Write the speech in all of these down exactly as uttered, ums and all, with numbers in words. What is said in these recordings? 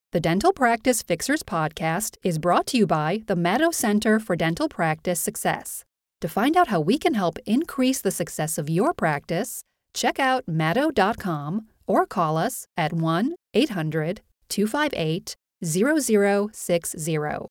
The Dental Practice Fixers podcast is brought to you by the Maddow Center for Dental Practice Success. To find out how we can help increase the success of your practice, check out maddow dot com or call us at one eight hundred two five eight zero zero six zero.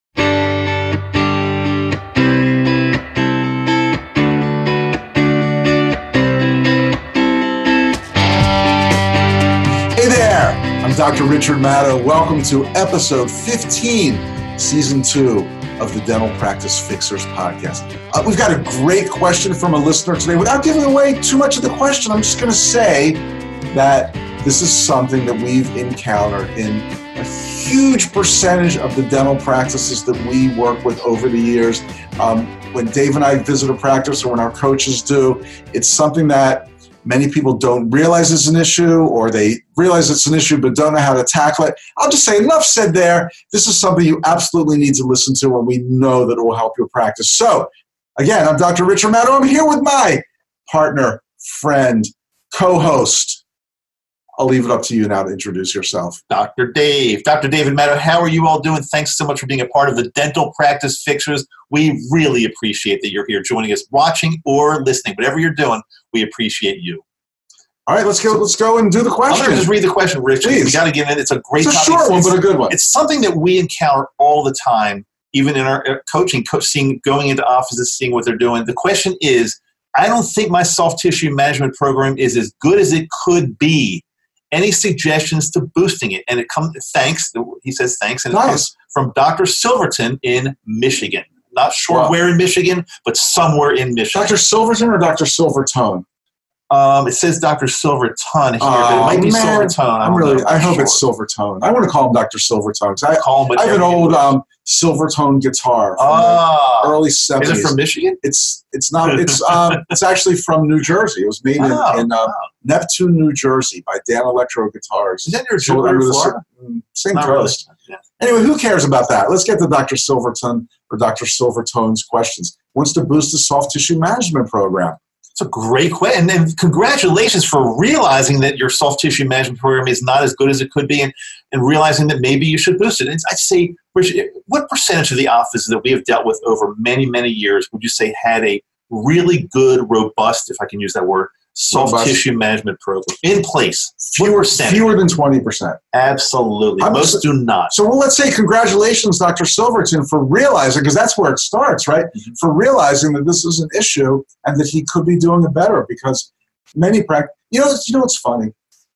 Hey there, I'm Doctor Richard Maddow. Welcome to episode fifteen, season two of the Dental Practice Fixers podcast. Uh, we've got a great question from a listener today. Without giving away too much of the question, I'm just going to say that this is something that we've encountered in a huge percentage of the dental practices that we work with over the years. Um, when Dave and I visit a practice or when our coaches do, it's something that many people don't realize is an issue, or they realize it's an issue but don't know how to tackle it. I'll just say enough said there. This is something you absolutely need to listen to, and we know that it will help your practice. So, again, I'm Doctor Richard Maddow. I'm here with my partner, friend, co-host. I'll leave it up to you now to introduce yourself. Doctor Dave. Doctor David Maddow, how are you all doing? Thanks so much for being a part of the Dental Practice Fixers. We really appreciate that you're here joining us, watching or listening. Whatever you're doing, we appreciate you. All right, let's go. Let's go and do the question. I'm going to just read the question, Rich. Please. We got to get in. It's a great It's a topic. short one, but a good one. It's something that we encounter all the time, even in our coaching, co- seeing, going into offices, seeing what they're doing. The question is, I don't think my soft tissue management program is as good as it could be. Any suggestions to boosting it? And it comes, thanks, he says thanks, and it Nice. comes from Doctor Silverton in Michigan. Not sure Wow. where in Michigan, but somewhere in Michigan. Doctor Silverton or Doctor Silvertone? Um, it says Doctor Silverton here, but Oh, it might be man. Silvertone. I I'm don't really. know. I'm I hope sure. it's Silvertone. I want to call him Doctor Silvertone. 'Cause I, Call him I have an whatever you old wish. um, Silvertone guitar from Ah. the early Is seventies. it from Michigan? It's it's not. It's um. It's actually from New Jersey. It was made in, Oh, in uh, wow. Neptune, New Jersey, by Dan Electro Guitars. Is that near Sold Jupiter, under the Florida? same- Same Not really. coast. Yeah. Anyway, who cares about that? Let's get to Doctor Silverton or Doctor Silvertone's questions. Wants to boost the soft tissue management program. It's a great question. And, and congratulations for realizing that your soft tissue management program is not as good as it could be, and, and realizing that maybe you should boost it. And I'd say, what percentage of the offices that we have dealt with over many, many years would you say had a really good, robust, if I can use that word, soft Robust. tissue management program in place? What Fewer, percentage? fewer than twenty percent. Absolutely. I'm Most just- do not. So, well, let's say congratulations, Doctor Silverton, for realizing, because that's where it starts, right? Mhm. For realizing that this is an issue and that he could be doing it better, because many practice, you know, you know what's funny?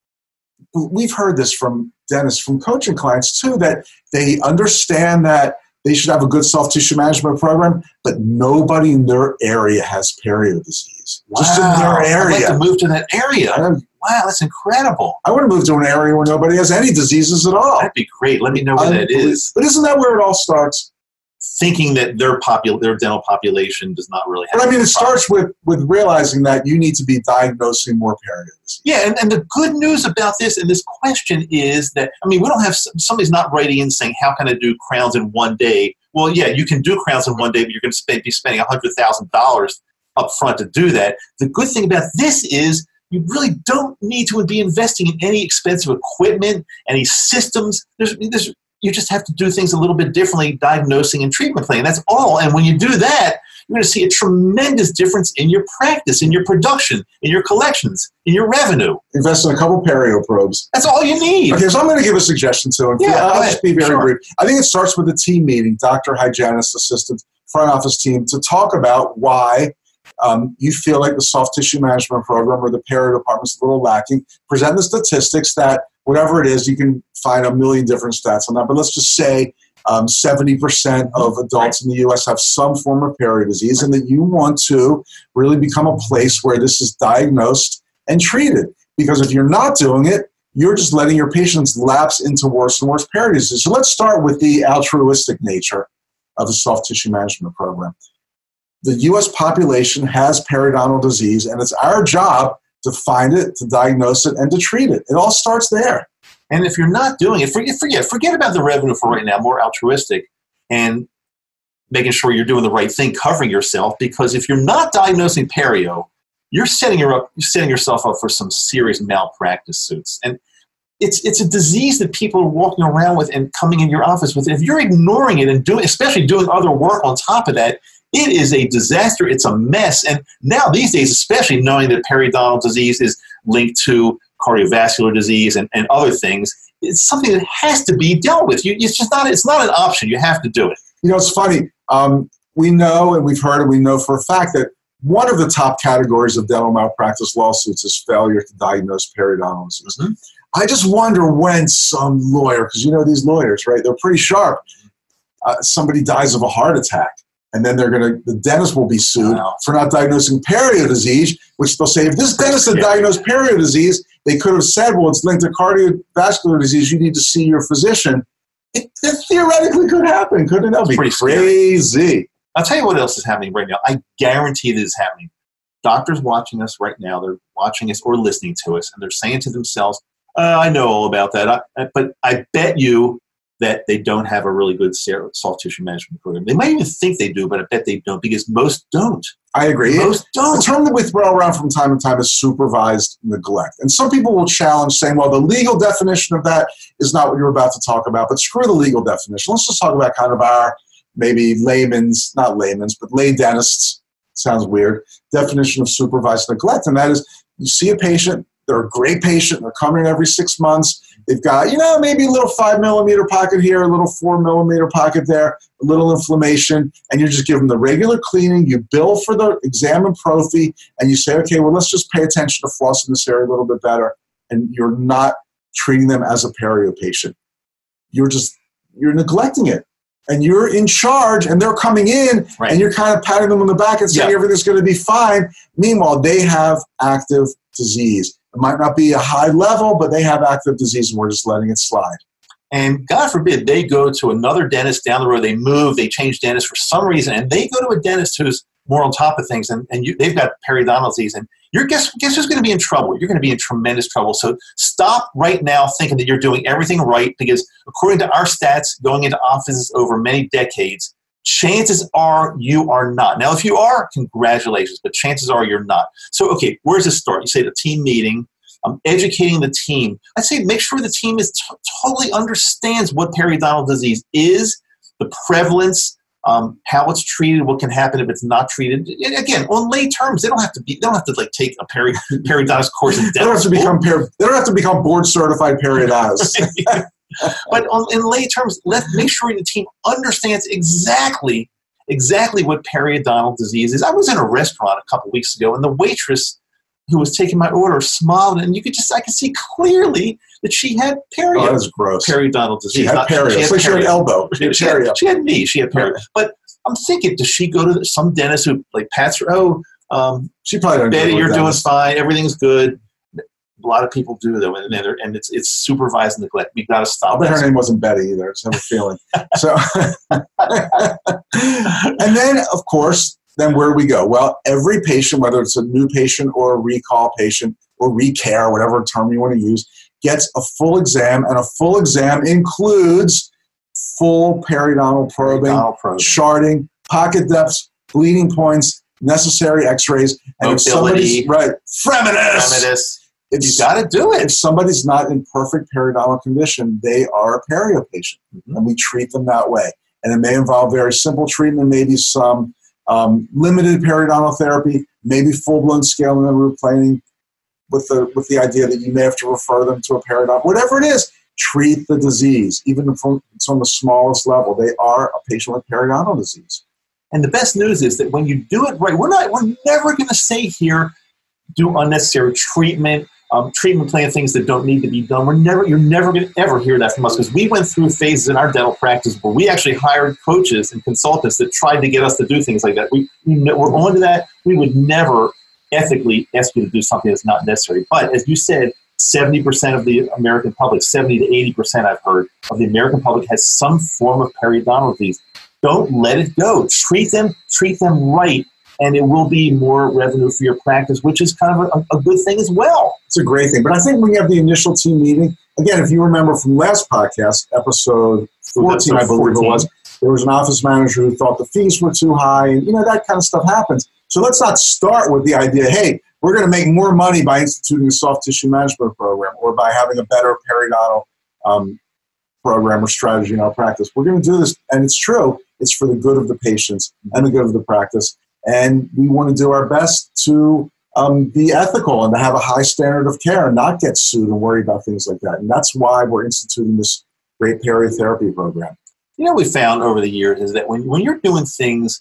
We've heard this from dentists, from coaching clients too, that they understand that they should have a good soft tissue management program, but nobody in their area has perio disease. Just in their Wow. I'd area. like to move to that area. I, don't- Wow, that's incredible. I want to move to an area where nobody has any diseases at all. That'd be great. Let me know where that is. But isn't that where it all starts? Thinking that their popul- their dental population does not really have. But I mean, it this problem. starts with, with realizing that you need to be diagnosing more perio disease. Yeah, and, and the good news about this and this question is that, I mean, we don't have, somebody's not writing in saying, how can I do crowns in one day? Well, yeah, you can do crowns in one day, but you're going to spend, be spending one hundred thousand dollars up front to do that. The good thing about this is you really don't need to be investing in any expensive equipment, any systems. There's, there's, you just have to do things a little bit differently, diagnosing and treatment planning. That's all. And when you do that, you're going to see a tremendous difference in your practice, in your production, in your collections, in your revenue. Invest in a couple perio probes. That's all you need. Okay, so I'm going to give a suggestion to him. Yeah, I'll go just ahead. be very Sure. brief. I think it starts with a team meeting, doctor, hygienist, assistant, front office team, to talk about why um, you feel like the soft tissue management program or the perio department is a little lacking. Present the statistics that whatever it is, you can find a million different stats on that, but let's just say um, seventy percent of adults in the U S have some form of perio disease, and that you want to really become a place where this is diagnosed and treated. Because if you're not doing it, you're just letting your patients lapse into worse and worse perio disease. So let's start with the altruistic nature of the soft tissue management program. The U S population has periodontal disease, and it's our job to find it, to diagnose it, and to treat it. It all starts there. And if you're not doing it, forget, forget, forget about the revenue for right now, more altruistic, and making sure you're doing the right thing, covering yourself, because if you're not diagnosing perio, you're setting, your up, you're setting yourself up for some serious malpractice suits. And it's it's a disease that people are walking around with and coming in your office with. If you're ignoring it and doing, especially doing other work on top of that, it is a disaster. It's a mess. And now these days, especially knowing that periodontal disease is linked to cardiovascular disease and, and other things, it's something that has to be dealt with. You, it's just not, it's not an option. You have to do it. You know, it's funny. Um, we know, and we've heard, and we know for a fact that one of the top categories of dental malpractice lawsuits is failure to diagnose periodontal disease. Mm-hmm. I just wonder when some lawyer, because you know these lawyers, right? They're pretty sharp. Uh, somebody dies of a heart attack, and then they're going to, the dentist will be sued wow. for not diagnosing perio disease, which they'll say, if this dentist had diagnosed perio disease, they could have said, well, it's linked to cardiovascular disease. You need to see your physician. It, it theoretically could happen, couldn't it? That would be crazy. Scary. I'll tell you what else is happening right now. I guarantee this is happening. Doctors watching us right now, they're watching us or listening to us, and they're saying to themselves, uh, I know all about that, I, but I bet you that they don't have a really good soft tissue management program. They might even think they do, but I bet they don't, because most don't. I agree. Most don't. The term that we throw around from time to time is supervised neglect. And some people will challenge saying, well, the legal definition of that is not what you're about to talk about, but screw the legal definition. Let's just talk about kind of our maybe layman's, not layman's, but lay dentists, sounds weird, definition of supervised neglect. And that is, you see a patient, they're a great patient, they're coming in every six months, they've got, you know, maybe a little five millimeter pocket here, a little four millimeter pocket there, a little inflammation, and you just give them the regular cleaning, you bill for the exam and prophy, and you say, okay, well, let's just pay attention to flossing this area a little bit better, and you're not treating them as a perio patient. You're just, you're neglecting it. And you're in charge, and they're coming in, right. and you're kind of patting them on the back and saying yeah. everything's going to be fine. Meanwhile, they have active disease. It might not be a high level, but they have active disease, and we're just letting it slide. And God forbid they go to another dentist down the road. They move, they change dentists for some reason, and they go to a dentist who's more on top of things, and, and you, they've got periodontal disease, and you're guess, guess who's going to be in trouble? You're going to be in tremendous trouble. So stop right now thinking that you're doing everything right, because according to our stats going into offices over many decades, chances are you are not. Now, if you are, congratulations, but chances are you're not. So, okay, where's this start? You say the team meeting, um, educating the team. I'd say make sure the team is t- totally understands what periodontal disease is, the prevalence, Um, how it's treated, what can happen if it's not treated. And again, on lay terms, they don't have to be. They don't have to like take a peri- periodontist course in dental. They don't have to become peri- They don't have to become board certified periodontists. But on, in lay terms, let make sure the team understands exactly exactly what periodontal disease is. I was in a restaurant a couple weeks ago, and the waitress who was taking my order smiled, and you could just I could see clearly that she had perio, oh, that's gross. periodontal disease. She had Not, perio. She had, so she had an elbow. She had, she, had, she had knee. She had perio. Yeah. But I'm thinking, does she go to some dentist who like pats her? Oh, um, she probably doesn't. Betty, you're doing fine. Everything's good. A lot of people do though, and and it's it's supervised neglect. We've got to stop. I bet her name wasn't Betty either. I just have a feeling. So, and then of course, then where do we go? Well, every patient, whether it's a new patient or a recall patient or recare, whatever term you want to use, gets a full exam, and a full exam includes full periodontal probing, periodontal probing. sharding, pocket depths, bleeding points, necessary x-rays, and mobility, if somebody's, right, fremitus, fremitus. You got to do it. If somebody's not in perfect periodontal condition, they are a perio patient, mm-hmm. and we treat them that way. And it may involve very simple treatment, maybe some um, limited periodontal therapy, maybe full-blown scaling and root planing, with the with the idea that you may have to refer them to a periodontal. Whatever it is, treat the disease. Even if it's on the smallest level, they are a patient with periodontal disease. And the best news is that when you do it right, we're not we're never going to say here, do unnecessary treatment. Um, treatment plan things that don't need to be done. We're never, you're never going to ever hear that from us, because we went through phases in our dental practice where we actually hired coaches and consultants that tried to get us to do things like that. We, we we're on to that. We would never ethically ask you to do something that's not necessary. But as you said, seventy percent of the American public, seventy to eighty percent I've heard of the American public has some form of periodontal disease. Don't let it go. Treat them, treat them right. And it will be more revenue for your practice, which is kind of a, a good thing as well. It's a great thing. But I think when you have the initial team meeting, again, if you remember from last podcast, episode fourteen, I believe it was, there was an office manager who thought the fees were too high, and you know, that kind of stuff happens. So let's not start with the idea, hey, we're going to make more money by instituting a soft tissue management program or by having a better periodontal um, program or strategy in our practice. We're going to do this, and it's true. It's for the good of the patients and the good of the practice. And we want to do our best to um, be ethical and to have a high standard of care and not get sued and worry about things like that. And that's why we're instituting this great periotherapy program. You know what we found over the years is that when, when you're doing things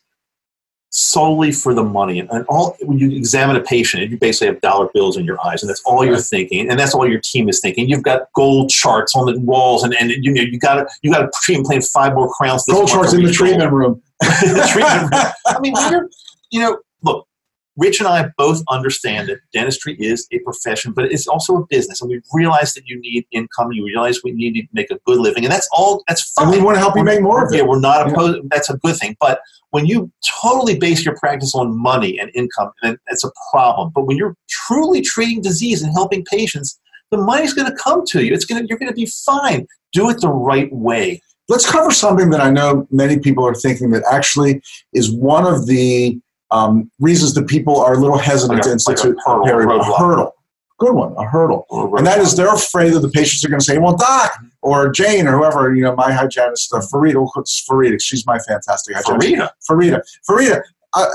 solely for the money, and, and all when you examine a patient, you basically have dollar bills in your eyes, and that's all you're thinking, and that's all your team is thinking. You've got gold charts on the walls, and, and you know you got to you got to treat plant five more crowns. This gold charts in the treatment room. the treatment room. I mean, you're, you know, look. Rich and I both understand that dentistry is a profession, but it's also a business. And we realize that you need income. You realize we need to make a good living. And that's all, that's fine. And we want to help you make more of it. Yeah, we're not opposed. Yeah. That's a good thing. But when you totally base your practice on money and income, then that's a problem. But when you're truly treating disease and helping patients, the money's going to come to you. It's going to, you're going to be fine. Do it the right way. Let's cover something that I know many people are thinking that actually is one of the Um, reasons that people are a little hesitant like a, to institute like a hurdle, a hurdle. Good one, a hurdle. A and that is they're afraid that the patients are going to say, well, Doc, or Jane, or whoever, you know, my hygienist, uh, Farida, Farida, she's my fantastic hygienist. Farida. Farida. Farida. I,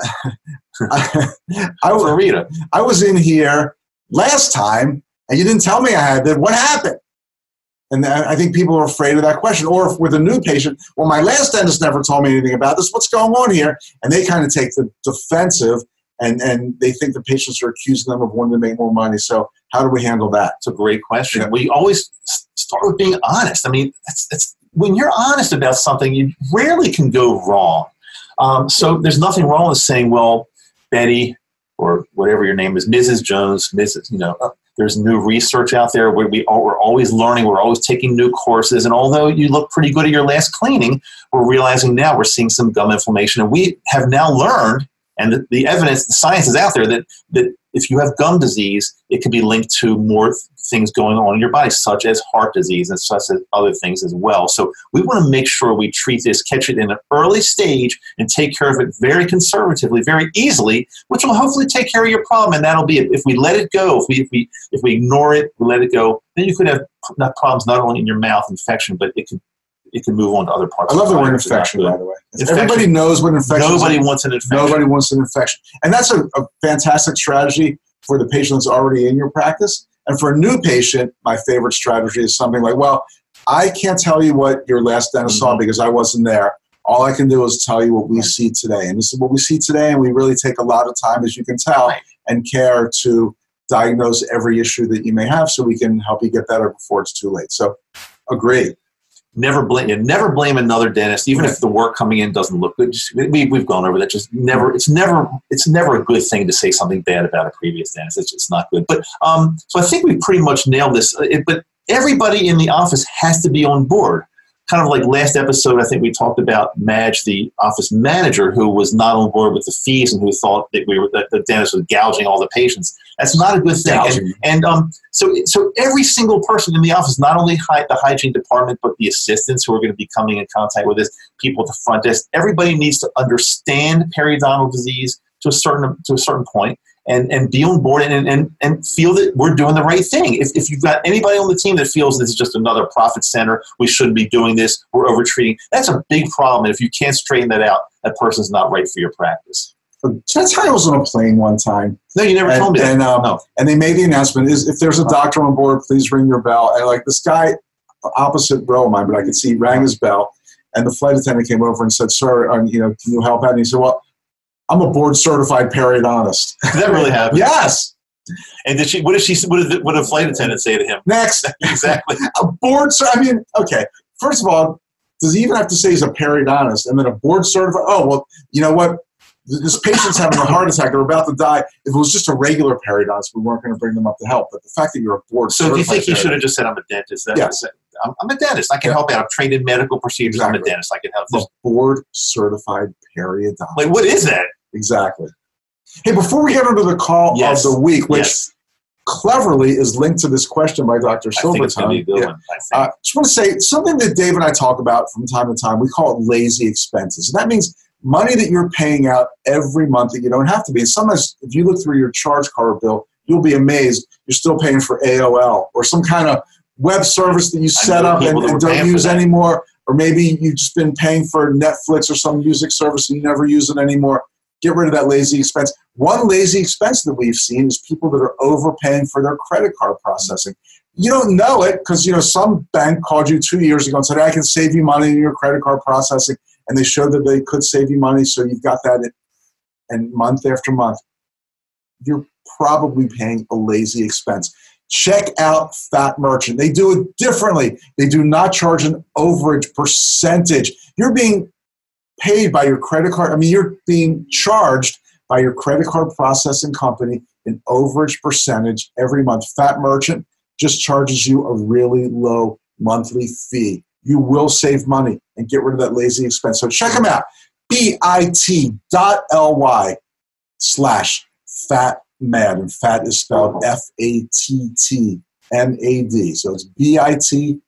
I, I, Farida. I was in here last time, and you didn't tell me I had that. What happened? And I think people are afraid of that question. Or if with a new patient, well, my last dentist never told me anything about this. What's going on here? And they kind of take the defensive, and, and they think the patients are accusing them of wanting to make more money. So how do we handle that? It's a great question. Yeah. We always start with being honest. I mean, it's, it's, when you're honest about something, you rarely can go wrong. Um, so there's nothing wrong with saying, well, Betty, or whatever your name is, Missus Jones, Missus, you know, uh, there's new research out there where we are, we're always learning, we're always taking new courses, and although you look pretty good at your last cleaning, we're realizing now we're seeing some gum inflammation, and we have now learned, and the, the evidence, the science is out there, that, that if you have gum disease, it can be linked to more things going on in your body, such as heart disease and such as other things as well. So we want to make sure we treat this, catch it in an early stage, and take care of it very conservatively, very easily, which will hopefully take care of your problem. And that'll be it. If we let it go, if we if we if we ignore it, we let it go, then you could have problems not only in your mouth, infection, but it could it can move on to other parts. I love of the word infection, by the way. Infection. Everybody knows what infection is. Nobody wants an infection. Nobody wants an infection. And that's a, a fantastic strategy for the patient that's already in your practice. And for a new patient, my favorite strategy is something like, well, I can't tell you what your last dentist mm-hmm. saw because I wasn't there. All I can do is tell you what we see today. And this is what we see today, and we really take a lot of time, as you can tell, right. and care to diagnose every issue that you may have so we can help you get better before it's too late. So, agree. Never blame, never blame another dentist, even if the work coming in doesn't look good. Just, we, we've gone over that. Just never, it's never, it's never a good thing to say something bad about a previous dentist. It's just not good. But um, so I think we pretty much nailed this. It, but everybody in the office has to be on board. Kind of like last episode, I think we talked about Madge, the office manager, who was not on board with the fees and who thought that we were that the dentist was gouging all the patients. That's not a good thing. And, and um, so, so every single person in the office, not only hi- the hygiene department, but the assistants who are going to be coming in contact with us, people at the front desk, everybody needs to understand periodontal disease to a certain to a certain point. And, and be on board and, and, and feel that we're doing the right thing. If, if you've got anybody on the team that feels this is just another profit center, we shouldn't be doing this, we're overtreating, that's a big problem. And if you can't straighten that out, that person's not right for your practice. That's how I was on a plane one time. No, you never and, told me that. And, um, no. and they made the announcement, is if there's a doctor on board, please ring your bell. And like this guy, opposite row of mine, but I could see, he rang his bell, and the flight attendant came over and said, sir, um, you know, can you help out? And he said, well, I'm a board-certified periodontist. Did that really happen? Yes. And did she? What did she? What did the, what did the flight attendant say to him? Next. Exactly. A board. I mean, okay. First of all, does he even have to say he's a periodontist? And then a board-certified? Oh, well, you know what? This patient's having a heart attack. They're about to die. If it was just a regular periodontist, we weren't going to bring them up to help. But the fact that you're a board-certified. So do you think he should have just said, "I'm a dentist"? That's yes. I'm, I'm a dentist. I can yeah. help out. I'm trained in medical procedures. Exactly. I'm a dentist. I can help. A board-certified periodontist. Like, what is that? Exactly. Hey, before we get into the call yes. of the week, which yes. cleverly is linked to this question by Doctor Silverton. I think it's going to be a good yeah. one. I uh, just want to say something that Dave and I talk about from time to time. We call it lazy expenses. And that means money that you're paying out every month that you don't have to be. And sometimes if you look through your charge card bill, you'll be amazed you're still paying for A O L or some kind of web service that you set up and, and don't use anymore. Or maybe you've just been paying for Netflix or some music service and you never use it anymore. Get rid of that lazy expense. One lazy expense that we've seen is people that are overpaying for their credit card processing. You don't know it because, you know, some bank called you two years ago and said, I can save you money in your credit card processing. And they showed that they could save you money, so you've got that in, and month after month. You're probably paying a lazy expense. Check out Fat Merchant. They do it differently. They do not charge an overage percentage. You're being paid by your credit card. I mean, you're being charged by your credit card processing company an overage percentage every month. Fat Merchant just charges you a really low monthly fee. You will save money and get rid of that lazy expense. So check them out. bit.ly slash fat mad. And fat is spelled F A T T M A D. So it's bit.ly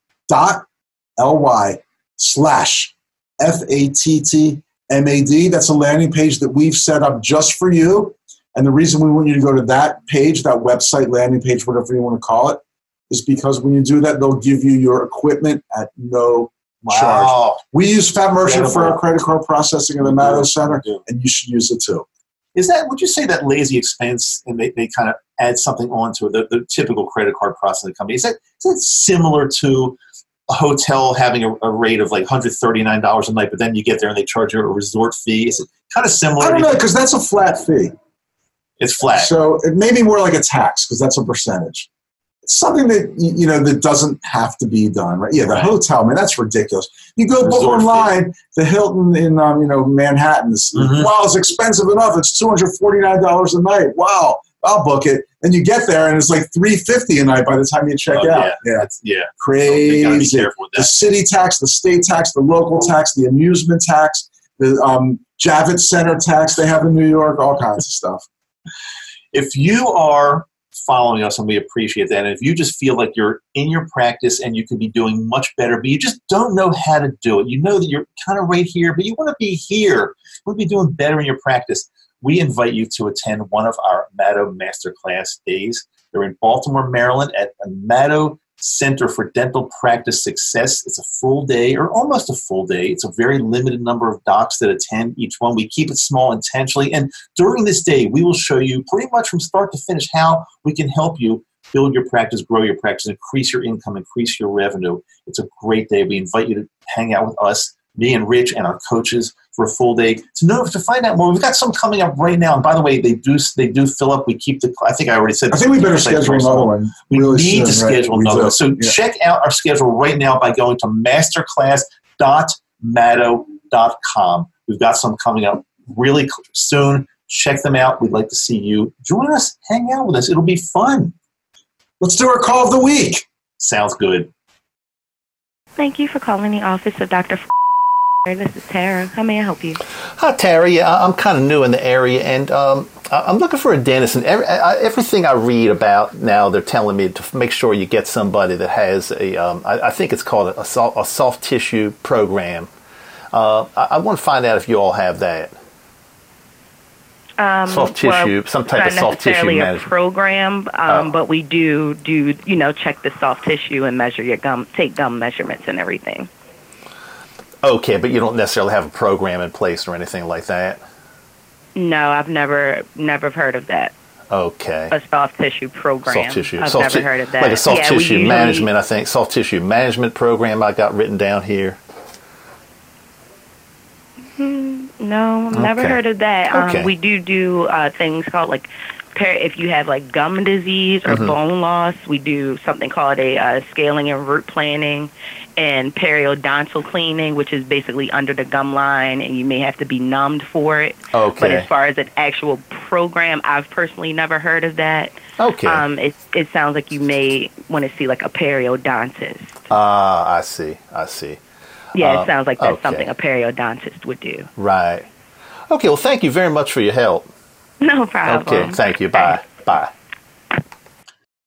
slash F A T T M A D. That's a landing page that we've set up just for you. And the reason we want you to go to that page, that website, landing page, whatever you want to call it, is because when you do that, they'll give you your equipment at no wow. charge. We use Fat Merchant Incredible. for our credit card processing in the Matto Center, and you should use it too. Is that, would you say that lazy expense, and they, they kind of add something onto it, the, the typical credit card processing company, is that, is that similar to a hotel having a, a rate of like one hundred thirty-nine dollars a night, but then you get there and they charge you a resort fee? Is it kind of similar? I don't know, because that's a flat fee. It's flat. So it may be more like a tax, because that's a percentage. It's something that, you know, that doesn't have to be done, right? Yeah, the right. hotel, man, that's ridiculous. You go resort book online, fee. The Hilton in, um, you know, Manhattan. Mm-hmm. Wow, it's expensive enough. It's two hundred forty-nine dollars a night. Wow, I'll book it. And you get there, and it's like three hundred fifty dollars a night by the time you check oh, out. Yeah, yeah. That's, yeah. Crazy. So be careful with that. The city tax, the state tax, the local tax, the amusement tax, the um, Javits Center tax they have in New York, all kinds of stuff. If you are following us, and we appreciate that, and if you just feel like you're in your practice and you could be doing much better, but you just don't know how to do it, you know that you're kind of right here, but you want to be here, you want to be doing better in your practice, we invite you to attend one of our Matto Masterclass days. They're in Baltimore, Maryland at the Matto Center for Dental Practice Success. It's a full day, or almost a full day. It's a very limited number of docs that attend each one. We keep it small intentionally. And during this day, we will show you pretty much from start to finish how we can help you build your practice, grow your practice, increase your income, increase your revenue. It's a great day. We invite you to hang out with us, me and Rich and our coaches, for a full day. To know, to find out more, we've got some coming up right now. And by the way, they do they do fill up. We keep the. I think I already said. I think we better schedule another one. We really need soon, to right? schedule We another do. one. So yeah. check out our schedule right now by going to masterclass dot matto dot com. We've got some coming up really soon. Check them out. We'd like to see you. Join us. Hang out with us. It'll be fun. Let's do our call of the week. Sounds good. Thank you for calling the office of Doctor F- This is Tara. How may I help you? Hi, Tara. Yeah, I'm kind of new in the area, and um, I'm looking for a dentist. And every, everything I read about now, they're telling me to make sure you get somebody that has a, um, I, I think it's called a, soft, a soft tissue program. Uh, I, I want to find out if you all have that. Um, soft tissue, well, some type of soft tissue management. Not necessarily a management. program, um, Oh. but we do do you know check the soft tissue and measure your gum, take gum measurements and everything. Okay, but you don't necessarily have a program in place or anything like that? No, I've never never heard of that. Okay. A soft tissue program. Soft tissue. I've soft never ti- heard of that. Like a soft yeah, we tissue usually- management, I think. Soft tissue management program I got written down here. No, I've never Okay. heard of that. Um, Okay. we do do uh, things called like, per- if you have like gum disease or Mhm. bone loss, we do something called a uh, scaling and root planning and periodontal cleaning, which is basically under the gum line, and you may have to be numbed for it. Okay. But as far as an actual program, I've personally never heard of that. Okay. Um, it, it sounds like you may want to see like a periodontist. Ah, I see. I see. Yeah, Uh, it sounds like that's okay. something a periodontist would do. Right. Okay, well, thank you very much for your help. No problem. Okay, thank you. Bye. Bye.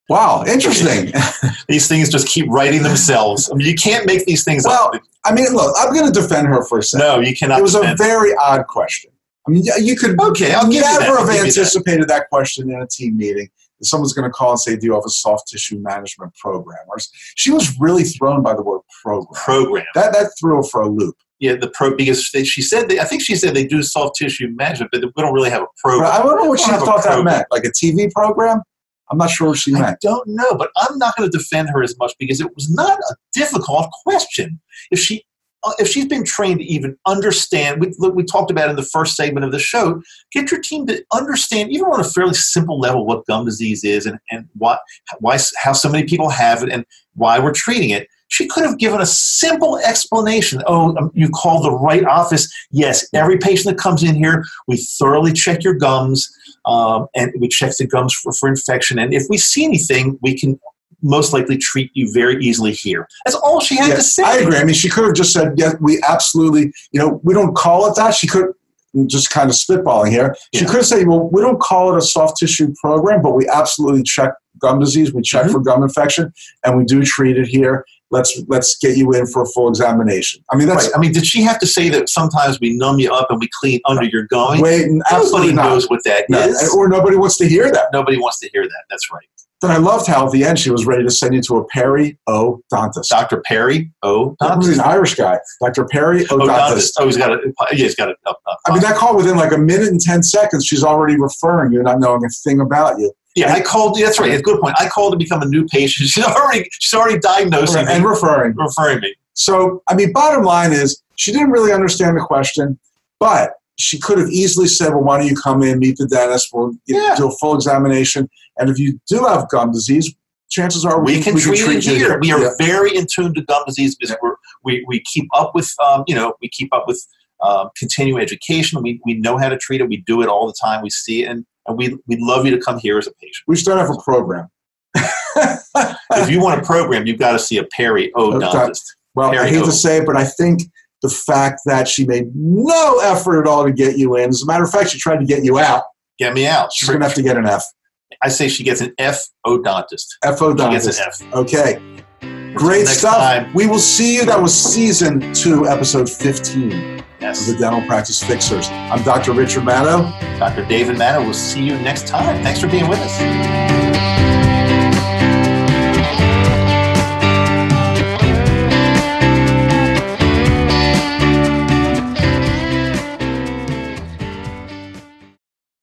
Wow, interesting. These things just keep writing themselves. I mean, you can't make these things well, up. I mean, look, I'm going to defend her for a second. No, you cannot. It was defend a very odd question. I mean, you could okay, I'll give never you that. have I'll anticipated that. that question in a team meeting. Someone's going to call and say, do you have a soft tissue management program? Or, she was really thrown by the word program. Program. That that threw her for a loop. Yeah, the pro because they, she said they, I think she said they do soft tissue management, but we don't really have a program. But I don't know what she thought that program. meant. Like a T V program? I'm not sure what she meant. I don't know, but I'm not going to defend her as much because it was not a difficult question. If she if she's been trained to even understand, we, we talked about in the first segment of the show, get your team to understand, even on a fairly simple level, what gum disease is and, and why, why, how so many people have it and why we're treating it. She could have given a simple explanation. Oh, um, you called the right office. Yes, every patient that comes in here, we thoroughly check your gums, um, and we check the gums for, for infection. And if we see anything, we can most likely treat you very easily here. That's all she had yes, to say. I agree. I mean, she could have just said, yes, we absolutely, you know, we don't call it that. She could, just kind of spitballing here, she Yeah. could have said, well, we don't call it a soft tissue program, but we absolutely check gum disease. We check Mm-hmm. for gum infection, and we do treat it here. Let's let's get you in for a full examination. I mean, that's Right. I mean, did she have to say that sometimes we numb you up and we clean under your gum? wait, absolutely Nobody not. knows what that No, is. or nobody wants to hear that. Nobody wants to hear that. That's right. Then I loved how at the end she was ready to send you to a periodontist. Doctor Perry, oh, That was an Irish guy, Doctor Perry Oh, Odontist. dentist. Oh, he's got a, yeah, he's got a, a, a I mean, that call within like a minute and ten seconds, she's already referring you, not knowing a thing about you. yeah, I called, that's right, good point. I called to become a new patient. She's already, she's already diagnosing And me, referring. referring me. So, I mean, bottom line is she didn't really understand the question, but she could have easily said, well, why don't you come in, meet the dentist, we'll get- Yeah. do a full examination. And if you do have gum disease, chances are We, can treat it you here. We are Yeah. very in tune to gum disease because we're, we we keep up with um, you know we keep up with um, continuing education. We we know how to treat it. We do it all the time. We see it, and, and we we'd love you to come here as a patient. We just don't have a program. If you want a program, you've got to see a periodontist. Well, I hate Perio. to say it, but I think the fact that she made no effort at all to get you in, as a matter of fact, she tried to get you out. Get me out. She's going to have to get an F. I say she gets an F odontist. F She odontist. gets an F. Okay. Great next stuff. time. We will see you. That was season two, episode fifteen Yes. of the Dental Practice Fixers. I'm Doctor Richard Maddow. Doctor David Maddow. We'll see you next time. Thanks for being with us.